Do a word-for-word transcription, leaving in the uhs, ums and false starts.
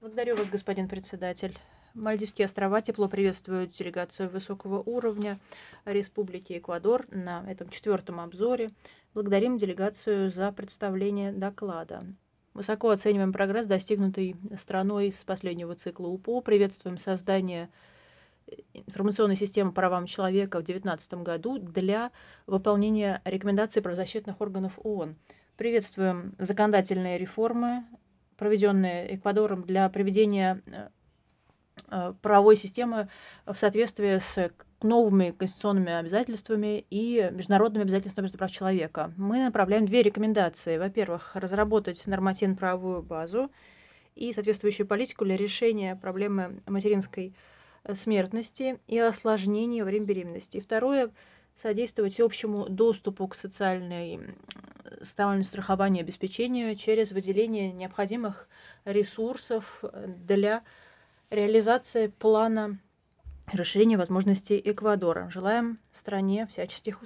Благодарю вас, господин председатель. Мальдивские острова тепло приветствуют делегацию высокого уровня Республики Эквадор на этом четвертом обзоре. Благодарим делегацию за представление доклада. Высоко оцениваем прогресс, достигнутый страной с последнего цикла УПО. Приветствуем создание информационной системы по правам человека в две тысячи девятнадцатом году для выполнения рекомендаций правозащитных органов ООН. Приветствуем законодательные реформы, проведенные Эквадором для приведения правовой системы в соответствии с новыми конституционными обязательствами и международными обязательствами прав человека. Мы направляем две рекомендации. Во-первых, разработать нормативно-правовую базу и соответствующую политику для решения проблемы материнской смертности и осложнений во время беременности. И второе, содействовать общему доступу к социальной, социальному страхованию и обеспечению через выделение необходимых ресурсов для реализации плана расширения возможностей Эквадора. Желаем стране всяческих успехов.